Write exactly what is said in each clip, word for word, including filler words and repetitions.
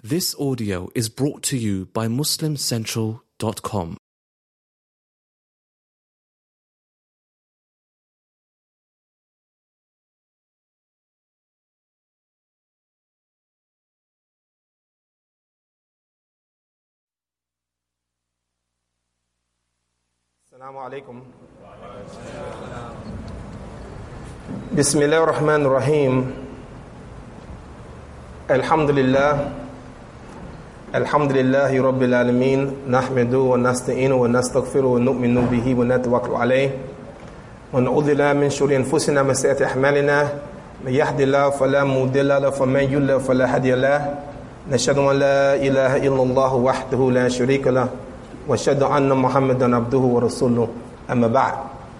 This audio is brought to you by Muslim Central dot com. Assalamu alaikum. Bismillahir Rahmanir Rahim. Alhamdulillah. Alhamdulillahi Rabbil Alameen. Nahmadu wa nasta'inu wa nastaghfiru wa nu'minu bihi wa natawakkalu alayhi. Wa na'udhu billahi min shururi anfusina wa sayyiati a'malina. Man yahdihillahu fala mudilla lahu wa man yudlil fala hadiya lahu. Nashhadu an la ilaha illallah wahdahu la sharika lahu. واشهد ان محمدا عبده ورسوله اما بعد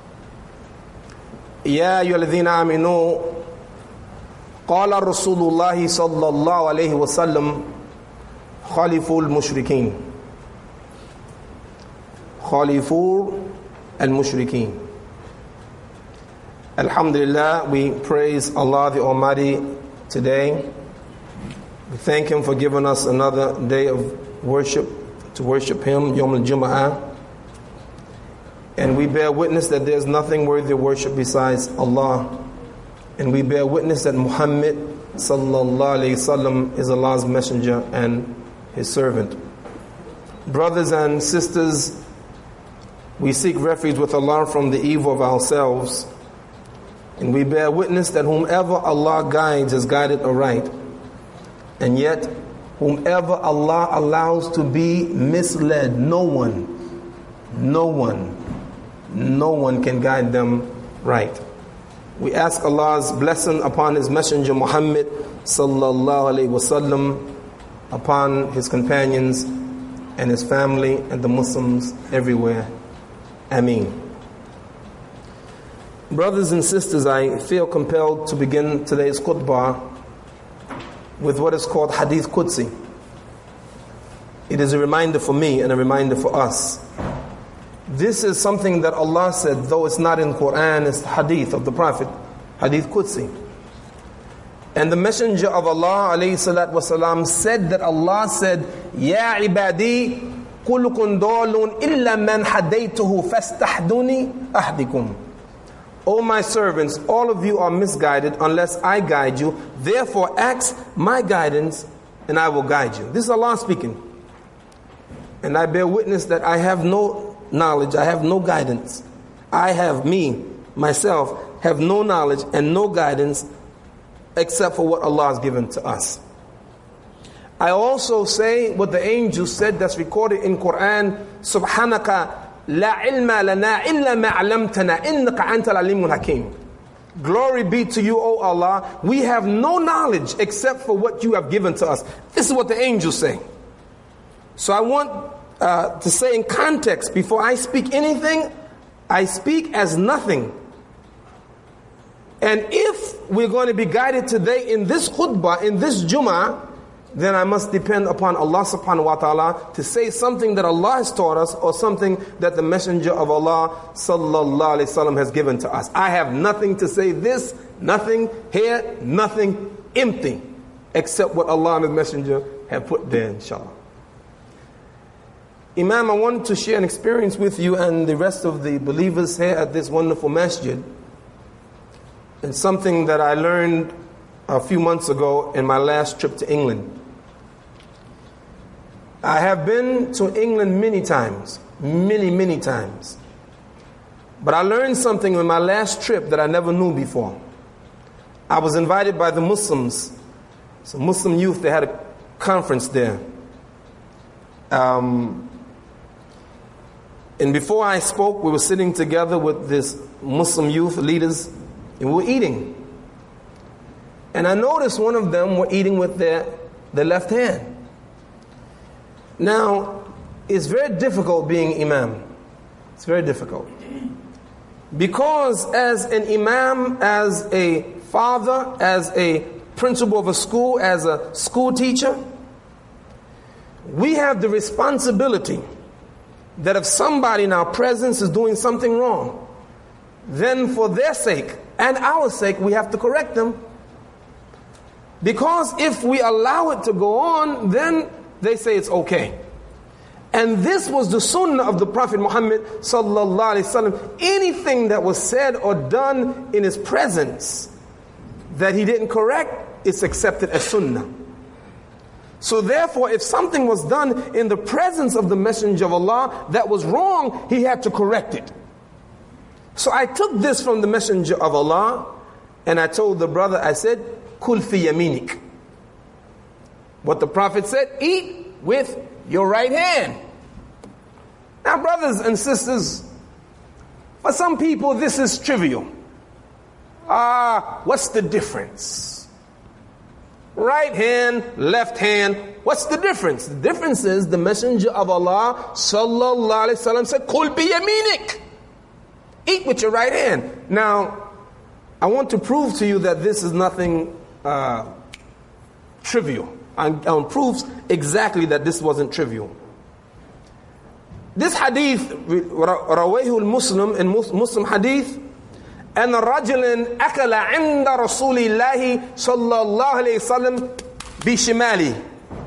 يا ايها الذين امنوا قال رسول الله صلى الله عليه وسلم خالفوا المشركين خالفوا المشركين. Alhamdulillah, we praise Allah the Almighty today. We thank Him for giving us another day of worship, to worship Him, Yom al-Jum'ah. And we bear witness that there's nothing worthy of worship besides Allah. And we bear witness that Muhammad sallallahu alayhi wasallam is Allah's messenger and His servant. Brothers and sisters, we seek refuge with Allah from the evil of ourselves. And we bear witness that whomever Allah guides is guided aright. And yet, whomever Allah allows to be misled, no one, no one, no one can guide them right. We ask Allah's blessing upon His Messenger Muhammad sallallahu alaihi wasallam, upon his companions and his family and the Muslims everywhere. Ameen. Brothers and sisters, I feel compelled to begin today's khutbah with what is called Hadith Qudsi. It is a reminder for me and a reminder for us. This is something that Allah said, though it's not in Quran, it's Hadith of the Prophet, Hadith Qudsi. And the Messenger of Allah alayhi salatu wasalam said that Allah said, Ya ibadi, kulukun dolun illa man hadaytuhu fastahduni ahdikum. O my servants, all of you are misguided unless I guide you. Therefore ask my guidance and I will guide you. This is Allah speaking. And I bear witness that I have no knowledge, I have no guidance. I have, me, myself, have no knowledge and no guidance except for what Allah has given to us. I also say what the angel said that's recorded in Quran, Subhanaka La ilma lana illa ma 'allamtana innaka antal alimul hakim. Glory be to you, O Allah. We have no knowledge except for what you have given to us. This is what the angels say. So I want uh, to say in context, before I speak anything, I speak as nothing. And if we're going to be guided today in this khutbah, in this Jummah, then I must depend upon Allah subhanahu wa ta'ala to say something that Allah has taught us or something that the Messenger of Allah sallallahu alayhi wasallam has given to us. I have nothing to say this, nothing here, nothing, empty, except what Allah and His Messenger have put there, inshallah. Imam, I want to share an experience with you and the rest of the believers here at this wonderful masjid. It's something that I learned a few months ago in my last trip to England. I have been to England many times, many, many times. But I learned something in my last trip that I never knew before. I was invited by the Muslims, some Muslim youth, they had a conference there. Um, and before I spoke, we were sitting together with this Muslim youth leaders, and we were eating. And I noticed one of them were eating with their, their left hand. Now, it's very difficult being imam. It's very difficult. Because as an imam, as a father, as a principal of a school, as a school teacher, we have the responsibility that if somebody in our presence is doing something wrong, then for their sake and our sake, we have to correct them. Because if we allow it to go on, then they say it's okay. And this was the sunnah of the Prophet Muhammad sallallahu alaihi wasallam. Anything that was said or done in his presence that he didn't correct, it's accepted as sunnah. So therefore, if something was done in the presence of the Messenger of Allah that was wrong, he had to correct it. So I took this from the Messenger of Allah, and I told the brother, I said, Kul fi yaminik. What the Prophet said, eat with your right hand. Now, brothers and sisters, for some people this is trivial. Ah, what's the difference? Right hand, left hand, what's the difference? The difference is the Messenger of Allah sallallahu alaihi wasallam said, Kul bi yaminik. Eat with your right hand. Now, I want to prove to you that this is nothing uh, trivial. And um, proves exactly that this wasn't trivial. This hadith, Rawahu al-Muslim, in Muslim hadith, أن رجلا أكل عند رسول الله صلى الله عليه وسلم بشماله.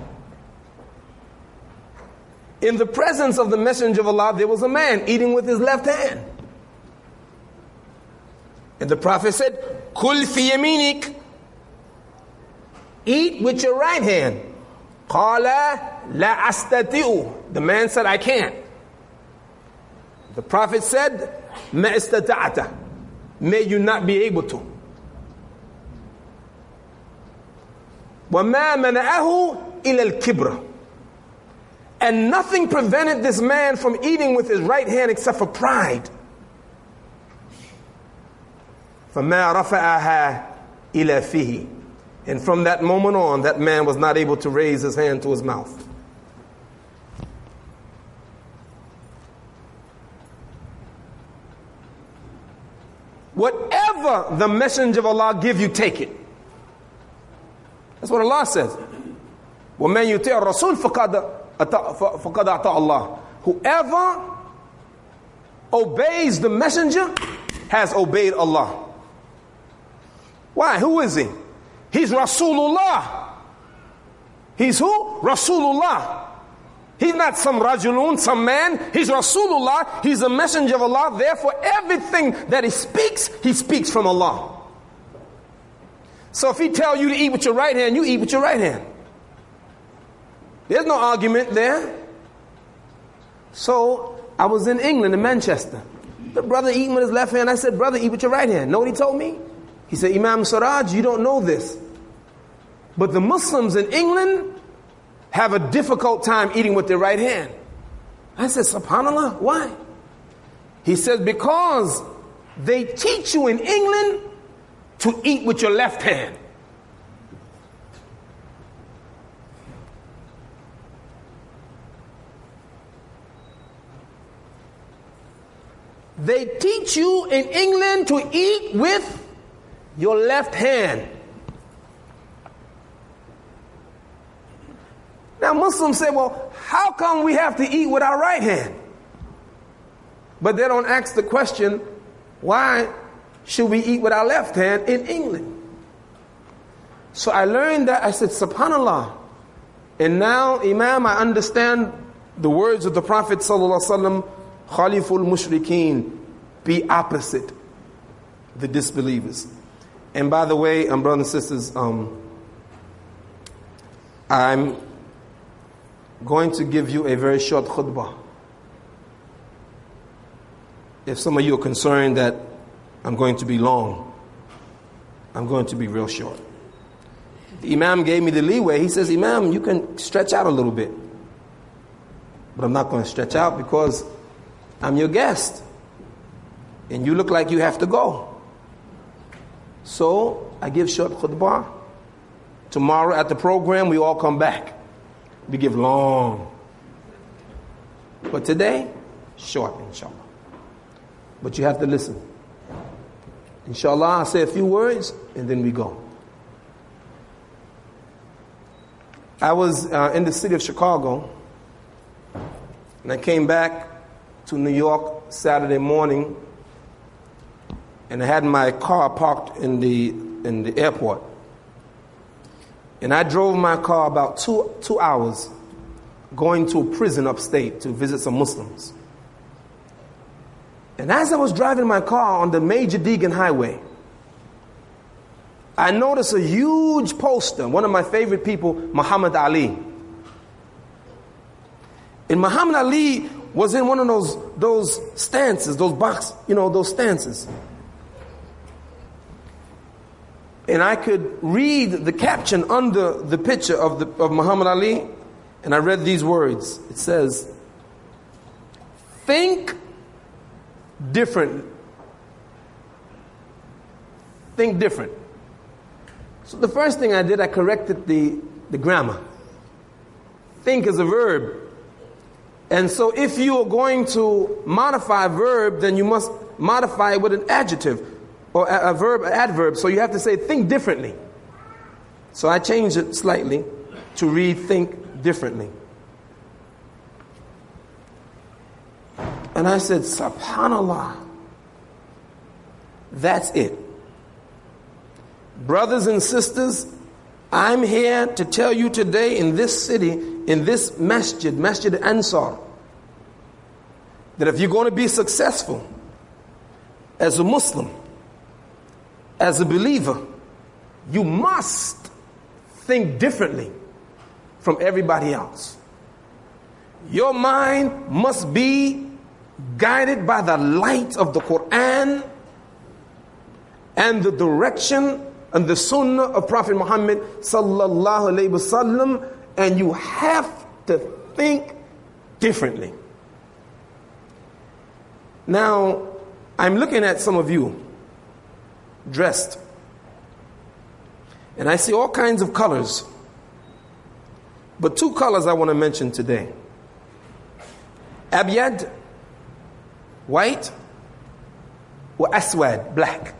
In the presence of the Messenger of Allah, there was a man eating with his left hand. And the Prophet said, Kul fi yaminik. Eat with your right hand. Qala la astati'u. The man said, I can't. The Prophet said, ma istata'ata. May you not be able to. Wa ma mana'ahu ila al-kibra. And nothing prevented this man from eating with his right hand except for pride. فَمَا رَفَعَهَا إِلَى فِيهِ. And from that moment on, that man was not able to raise his hand to his mouth. Whatever the Messenger of Allah give you, take it. That's what Allah says. وَمَنْ يُطِعَ الرَّسُولِ فَقَدْ أَطَاعَ اللَّهِ. Whoever obeys the Messenger has obeyed Allah. Why? Who is he? He's Rasulullah. He's who? Rasulullah. He's not some rajulun, some man. He's Rasulullah. He's a messenger of Allah. Therefore, everything that he speaks, he speaks from Allah. So if he tell you to eat with your right hand, you eat with your right hand. There's no argument there. So I was in England, in Manchester. The brother eating with his left hand. I said, brother, eat with your right hand. Know what he told me? He said, Imam Siraj, you don't know this, but the Muslims in England have a difficult time eating with their right hand. I said, subhanallah, why? He said, because they teach you in England to eat with your left hand. They teach you in England to eat with your left hand. Now Muslims say, well, how come we have to eat with our right hand? But they don't ask the question, why should we eat with our left hand in England? So I learned that. I said, subhanallah. And now, Imam, I understand the words of the Prophet sallallahu alaihi wasallam, Khaliful Mushrikeen, be opposite the disbelievers. And by the way, um, brothers and sisters, um, I'm going to give you a very short khutbah. If some of you are concerned that I'm going to be long, I'm going to be real short. The Imam gave me the leeway. He says, Imam, you can stretch out a little bit. But I'm not going to stretch out because I'm your guest. And you look like you have to go. So I give short khutbah. Tomorrow at the program, we all come back. We give long. But today, short, inshallah. But you have to listen. Inshallah, I'll say a few words and then we go. I was uh, in the city of Chicago, and I came back to New York Saturday morning, and I had my car parked in the in the airport. And I drove my car about two, two hours going to a prison upstate to visit some Muslims. And as I was driving my car on the major Deegan Highway, I noticed a huge poster, one of my favorite people, Muhammad Ali. And Muhammad Ali was in one of those, those stances, those box, you know, those stances. And I could read the caption under the picture of, the, of Muhammad Ali, and I read these words. It says, think different. Think different. So the first thing I did, I corrected the, the grammar. Think is a verb. And so if you are going to modify a verb, then you must modify it with an adjective or a, a verb, an adverb. So you have to say think differently. So I changed it slightly to read think differently. And I said, SubhanAllah. That's it. Brothers and sisters, I'm here to tell you today in this city, in this masjid, Masjid Ansar, that if you're going to be successful as a Muslim, as a believer, you must think differently from everybody else. Your mind must be guided by the light of the Quran and the direction and the sunnah of Prophet Muhammad sallallahu alaihi wasallam, and you have to think differently. Now, I'm looking at some of you dressed, and I see all kinds of colors, but two colors I want to mention today. Abyad, white, or aswad, black.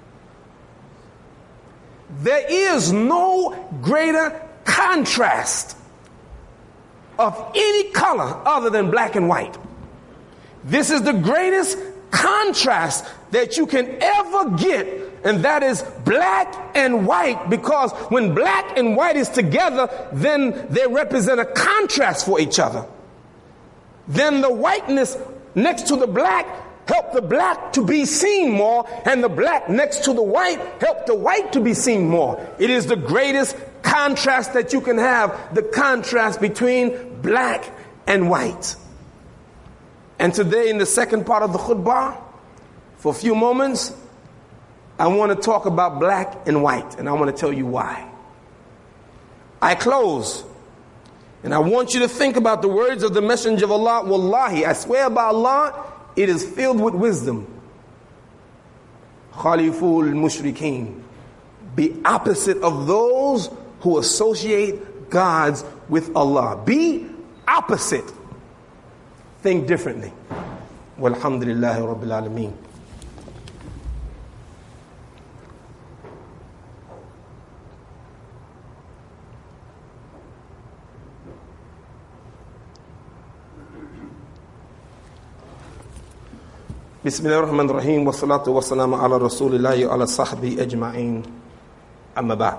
There is no greater contrast of any color other than black and white. This is the greatest contrast that you can ever get, and that is black and white, because when black and white is together, then they represent a contrast for each other. Then the whiteness next to the black help the black to be seen more, and the black next to the white help the white to be seen more. It is the greatest contrast that you can have, the contrast between black and white. And today, in the second part of the khutbah, for a few moments, I want to talk about black and white, and I want to tell you why. I close, and I want you to think about the words of the Messenger of Allah. Wallahi, I swear by Allah, it is filled with wisdom. Khaliful mushrikeen. Be opposite of those who associate gods with Allah. Be opposite. Think differently. Walhamdulillahi Rabbil Alameen. Bismillahir Rahmanir Rahim, wa salatu wa salamu ala rasulillahi wa ala sahbihi ajma'in, amma ba'd.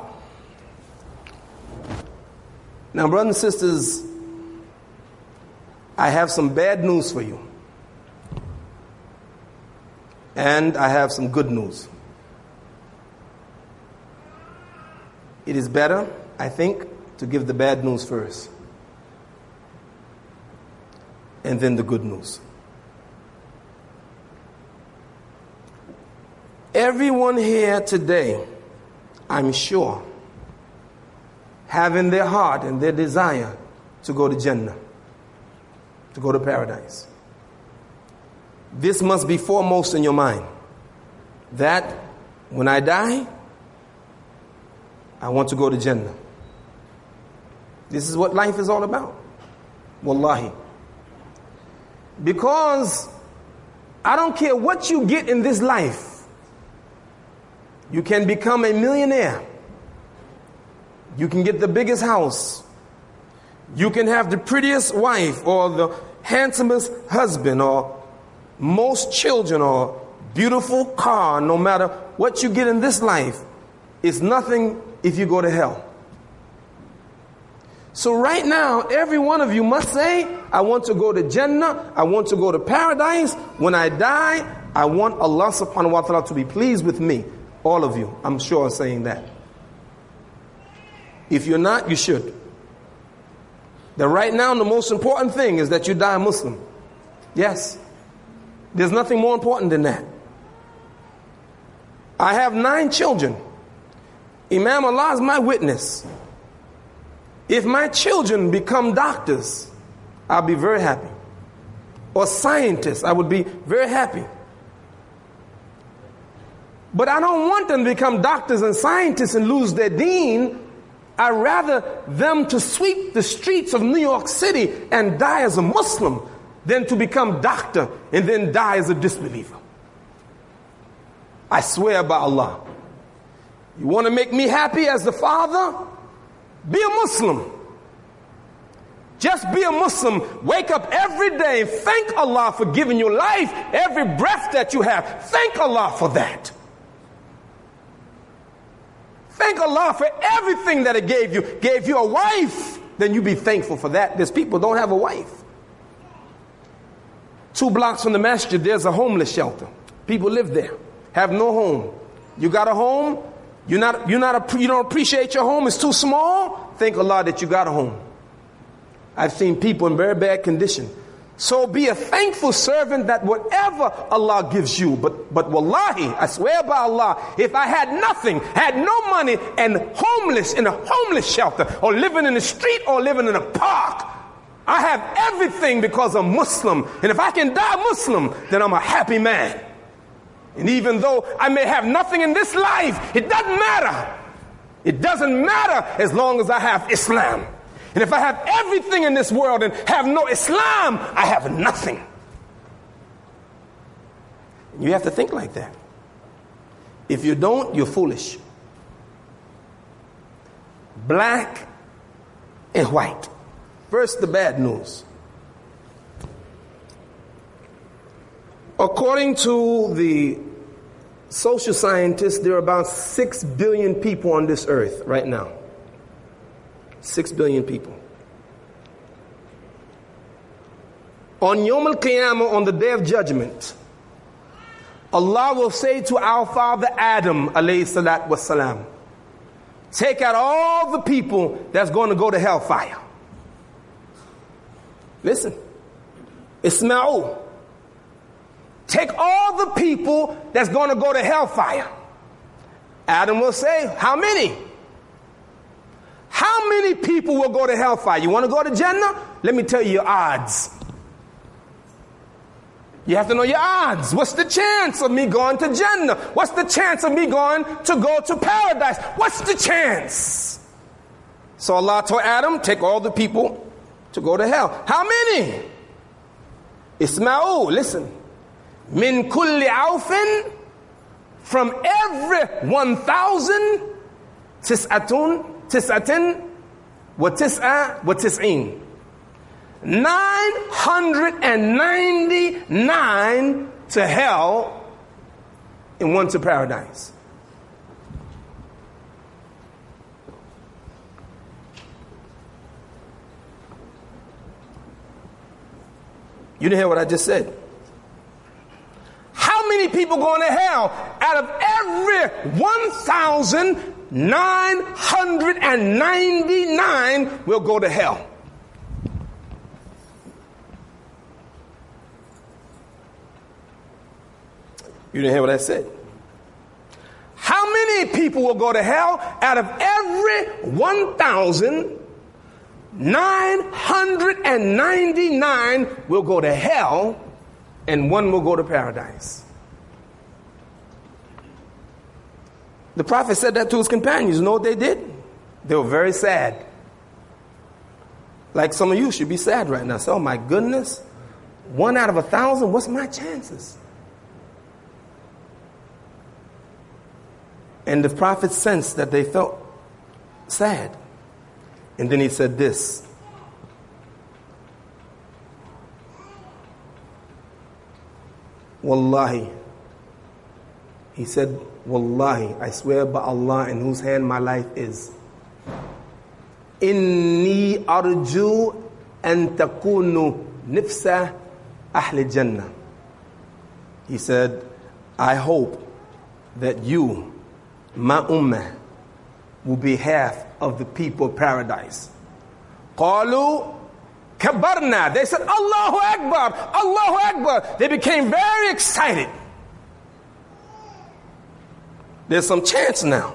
Now, brothers and sisters, I have some bad news for you. And I have some good news. It is better, I think, to give the bad news first, and then the good news. Everyone here today, I'm sure, have in their heart and their desire to go to Jannah, to go to paradise. This must be foremost in your mind, that when I die, I want to go to Jannah. This is what life is all about. Wallahi. Because I don't care what you get in this life. You can become a millionaire. You can get the biggest house. You can have the prettiest wife or the handsomest husband or most children or beautiful car. No matter what you get in this life, it's nothing if you go to hell. So right now, every one of you must say, I want to go to Jannah, I want to go to paradise. When I die, I want Allah subhanahu wa ta'ala to be pleased with me. All of you, I'm sure, are saying that. If you're not, you should. That right now, the most important thing is that you die Muslim. Yes. There's nothing more important than that. I have nine children. Imam Allah is my witness. If my children become doctors, I'll be very happy. Or scientists, I would be very happy. But I don't want them to become doctors and scientists and lose their deen. I'd rather them to sweep the streets of New York City and die as a Muslim than to become doctor and then die as a disbeliever. I swear by Allah. You want to make me happy as the father? Be a Muslim. Just be a Muslim. Wake up every day and thank Allah for giving you life. Every breath that you have, thank Allah for that. Thank Allah for everything that it gave you. Gave you a wife, then you be thankful for that. There's people who don't have a wife. Two blocks from the masjid, there's a homeless shelter. People live there, have no home. You got a home? You're not, you're not a, you don't appreciate your home? It's too small? Thank Allah that you got a home. I've seen people in very bad condition. So be a thankful servant that whatever Allah gives you. But, but wallahi, I swear by Allah, if I had nothing, had no money, and homeless in a homeless shelter, or living in the street, or living in a park, I have everything because I'm Muslim. And if I can die Muslim, then I'm a happy man. And even though I may have nothing in this life, it doesn't matter. It doesn't matter as long as I have Islam. And if I have everything in this world and have no Islam, I have nothing. You have to think like that. If you don't, you're foolish. Black and white. First, the bad news. According to the social scientists, there are about six billion people on this earth right now. Six billion people. On Yawm al-Qiyamah, on the day of judgment, Allah will say to our father Adam, alayhi salatu wassalam, take out all the people that's going to go to hellfire. Listen. Isma'u. Take all the people that's going to go to hellfire. Adam will say, how many? How many people will go to hellfire? You want to go to Jannah? Let me tell you your odds. You have to know your odds. What's the chance of me going to Jannah? What's the chance of me going to go to paradise? What's the chance? So Allah told Adam, take all the people to go to hell. How many? Isma'u, listen. Min kulli awfin, from every one thousand, tis'atun, tis'atin, wa tis'a, wa tis'een. Nine hundred and ninety-nine to hell and one to paradise. You didn't hear what I just said. How many people going to hell? Out of every one thousand nine hundred ninety-nine will go to hell. You didn't hear what I said. How many people will go to hell? Out of every one thousand nine hundred ninety-nine will go to hell, and one will go to paradise. The Prophet said that to his companions. You know what they did? They were very sad. Like some of you should be sad right now. So, oh my goodness, one out of a thousand, what's my chances? And the Prophet sensed that they felt sad. And then he said this. Wallahi. He said, Wallahi, I swear by Allah in whose hand my life is. Inni arju an takunu nifsa ahli jannah. He said, I hope that you, my ummah, will be half of the people of paradise. Qalu kabarna. They said, Allahu Akbar, Allahu Akbar. They became very excited. There's some chance now.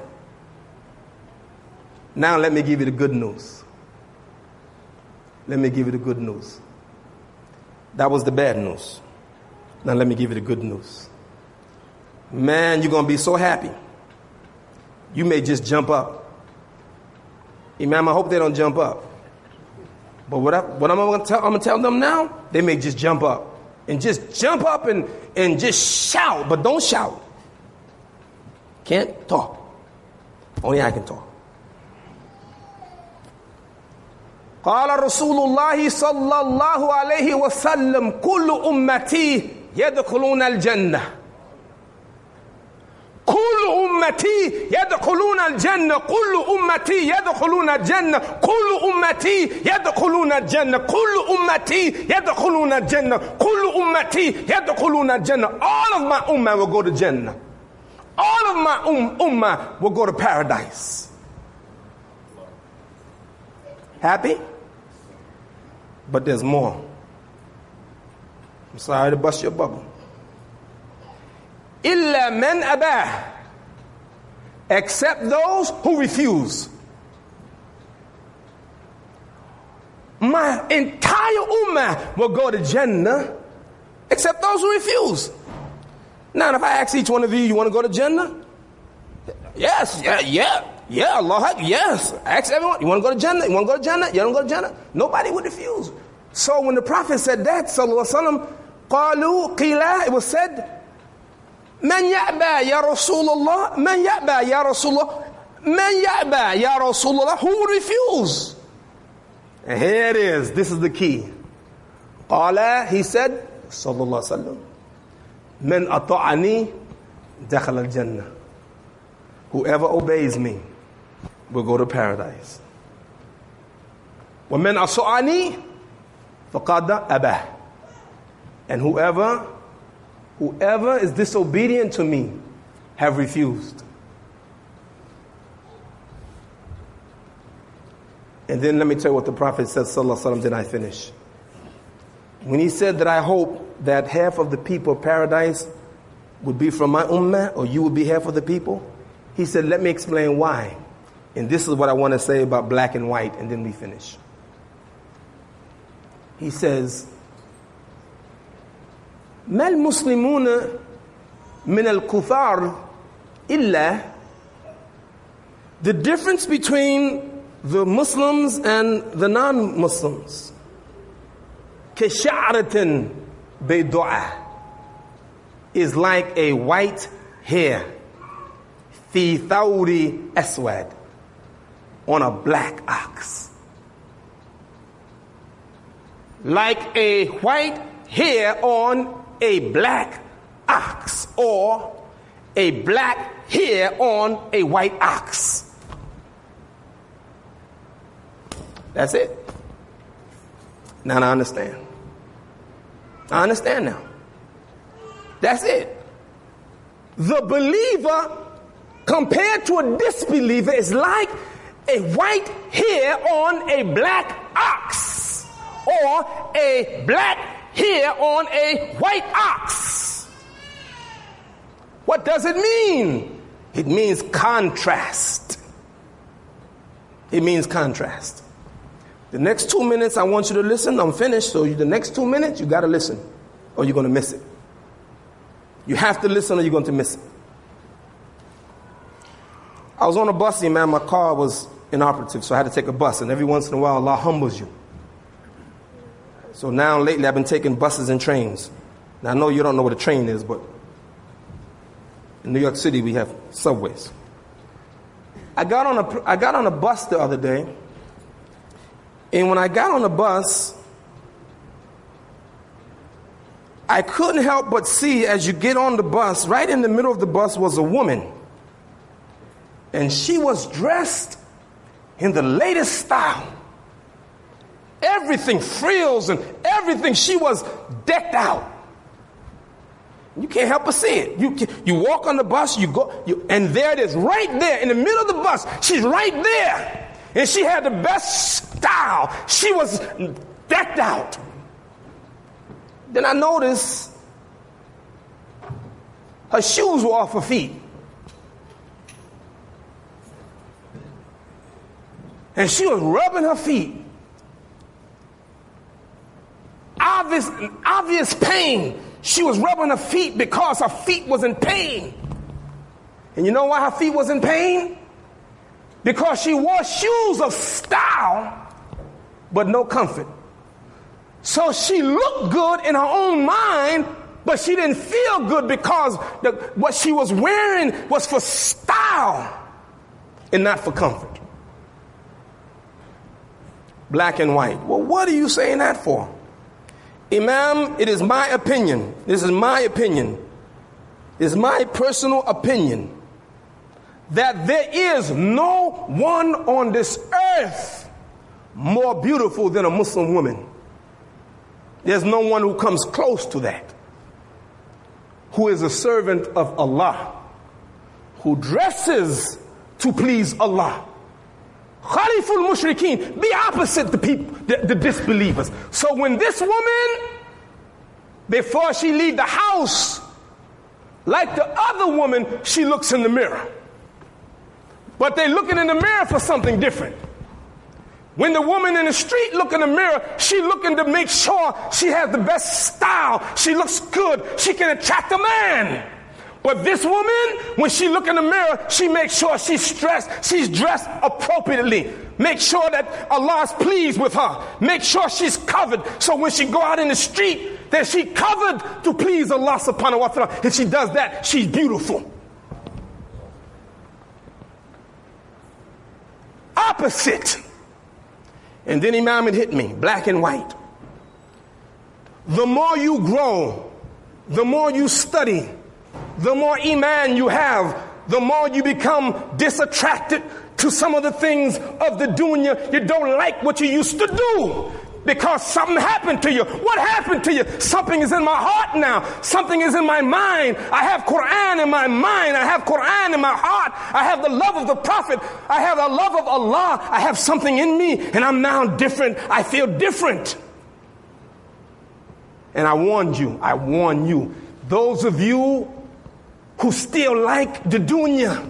Now let me give you the good news. Let me give you the good news. That was the bad news. Now let me give you the good news. Man, you're going to be so happy. You may just jump up. Imam, I hope they don't jump up. But what, I, what I'm going to tell, I'm going to tell them now, they may just jump up. And just jump up and, and just shout, but don't shout. Can't talk. Only I can talk. قال رسول الله صلى الله عليه وسلم كل أمتي يدخلون الجنة كل أمتي يدخلون الجنة كل أمتي يدخلون الجنة كل أمتي يدخلون الجنة كل أمتي يدخلون الجنة كل أمتي يدخلون الجنة. All of my ummah will go to Jannah. All of my um, ummah will go to paradise. Happy? But there's more. I'm sorry to bust your bubble. Illa man abah, except those who refuse. My entire ummah will go to Jannah, except those who refuse. Now, if I ask each one of you, you want to go to Jannah? Yes, yeah, yeah, yeah, Allah, yes. Ask everyone, you want to go to Jannah? You want to go to Jannah? You don't go to Jannah? Nobody would refuse. So when the Prophet said that, sallallahu alaihi wasallam, qalu qila, it was said, man ya'ba ya Rasulullah, man ya'ba ya Rasulullah, man ya'ba ya Rasulullah, who would refuse? And here it is, this is the key. Qala, he said, sallallahu alaihi wasallam, man ata'ani dakhala al-jannah. Whoever obeys me will go to paradise. وَمَنْ أَصَعَنِي فَقَدَ أَبَهِ. And whoever, whoever is disobedient to me have refused. And then let me tell you what the Prophet said, sallallahu alaihi wasallam, then I finish. When he said that I hope that half of the people of paradise would be from my ummah, or you would be half of the people, he said, let me explain why. And this is what I want to say about black and white, and then we finish. He says, ما المسلمون من الكفار إلا. The difference between the Muslims and the non-Muslims, كشعرة بيضاء, is like a white hair, في ثور أسود, on a black ox. Like a white hair on a black ox, or a black hair on a white ox. That's it. Now I understand. I understand now. That's it. The believer compared to a disbeliever is like a white hair on a black ox, or a black hair on a white ox. What does it mean? It means contrast. It means contrast. The next two minutes I want you to listen. I'm finished, so the next two minutes you got to listen, or you're going to miss it. You have to listen or you're going to miss it. I was on a bus, man, my car was inoperative, so I had to take a bus, and every once in a while Allah humbles you. So now lately I've been taking buses and trains. Now I know you don't know what a train is, but in New York City we have subways. I got on a I got on a bus the other day, and when I got on the bus, I couldn't help but see, as you get on the bus, right in the middle of the bus was a woman. And she was dressed in the latest style. Everything, frills and everything. She was decked out. You can't help but see it. You you walk on the bus, you go, you, and there it is, right there in the middle of the bus. She's right there, and she had the best style. She was decked out. Then I noticed her shoes were off her feet, and she was rubbing her feet. Obvious, obvious pain. She was rubbing her feet because her feet was in pain. And you know why her feet was in pain? Because she wore shoes of style, but no comfort. So she looked good in her own mind, but she didn't feel good because the, what she was wearing was for style and not for comfort. Black and white. Well, what are you saying that for? Imam, it is my opinion, this is my opinion, it is my personal opinion, that there is no one on this earth more beautiful than a Muslim woman. There's no one who comes close to that, who is a servant of Allah, who dresses to please Allah. Khaliful Mushrikeen, be opposite the people, the, the disbelievers. So when this woman, before she leave the house, like the other woman, she looks in the mirror. But they looking in the mirror for something different. When the woman in the street look in the mirror, she looking to make sure she has the best style. She looks good. She can attract a man. But this woman, when she look in the mirror, she makes sure she's dressed, she's dressed appropriately. Make sure that Allah is pleased with her. Make sure she's covered. So when she go out in the street, that she covered to please Allah subhanahu wa ta'ala. If she does that, she's beautiful. Opposite. And then Imam had hit me, black and white. The more you grow, the more you study, the more iman you have, the more you become disattracted to some of the things of the dunya. You don't like what you used to do because something happened to you. What happened to you? Something is in my heart now. Something is in my mind. I have Quran in my mind. I have Quran in my heart. I have the love of the Prophet. I have the love of Allah. I have something in me and I'm now different. I feel different. And I warned you. I warn you. Those of you who still like the dunya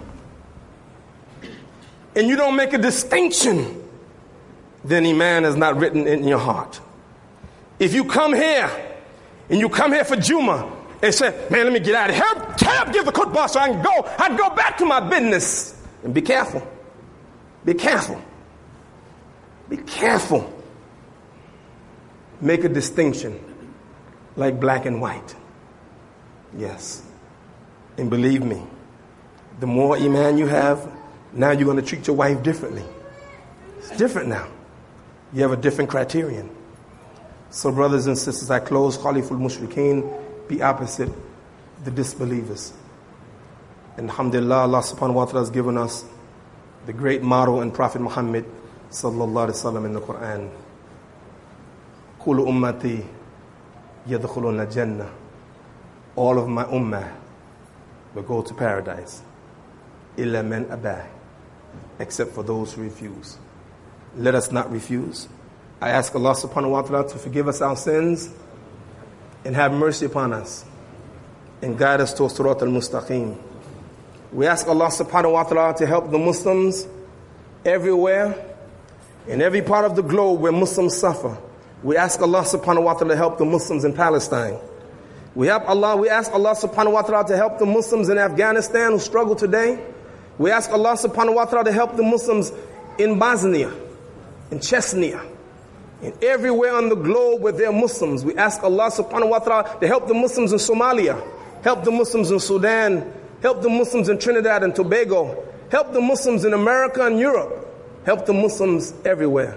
and you don't make a distinction, then iman is not written in your heart. If you come here and you come here for Juma and say, man, let me get out of here, help, help give the khutbah so I can go, I can go back to my business. And be careful. Be careful. Be careful. Make a distinction like black and white. Yes. And believe me, the more iman you have, now you're going to treat your wife differently. It's different now. You have a different criterion. So brothers and sisters, I close. Khaliful Mushrikeen, be opposite the disbelievers. And alhamdulillah, Allah subhanahu wa ta'ala has given us the great motto in Prophet Muhammad sallallahu alaihi wasallam in the Quran. Kullu ummati yadkhuluna jannah. All of my ummah will go to paradise. Illa man abah, except for those who refuse. Let us not refuse. I ask Allah subhanahu wa ta'ala to forgive us our sins and have mercy upon us and guide us to Sirat al-Mustaqim. We ask Allah subhanahu wa ta'ala to help the Muslims everywhere, in every part of the globe where Muslims suffer. We ask Allah subhanahu wa ta'ala to help the Muslims in Palestine. We help Allah, we ask Allah subhanahu wa ta'ala to help the Muslims in Afghanistan who struggle today. We ask Allah subhanahu wa ta'ala to help the Muslims in Bosnia, in Chechnya, and everywhere on the globe where there are Muslims. We ask Allah subhanahu wa ta'ala to help the Muslims in Somalia, help the Muslims in Sudan, help the Muslims in Trinidad and Tobago, help the Muslims in America and Europe, help the Muslims everywhere.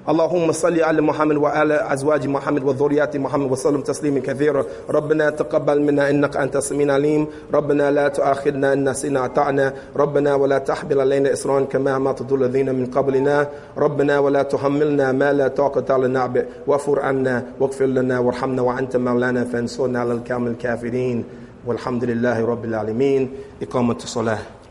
اللهم صل على محمد وعلى أزواج محمد وذريات محمد وسلم تسليما كثيرا. ربنا تقبل منا إنك أنت السميع العليم. ربنا لا تؤاخذنا إن نسينا أطعنا. ربنا ولا تحمل علينا إصرا كما حملت الذين من قبلنا. ربنا ولا تحملنا ما لا طاقة لنا به واعف عنا واغفر لنا وارحمنا وأنت مولانا فانصرنا على القوم الكافرين. والحمد لله رب العالمين. إقامة الصلاة.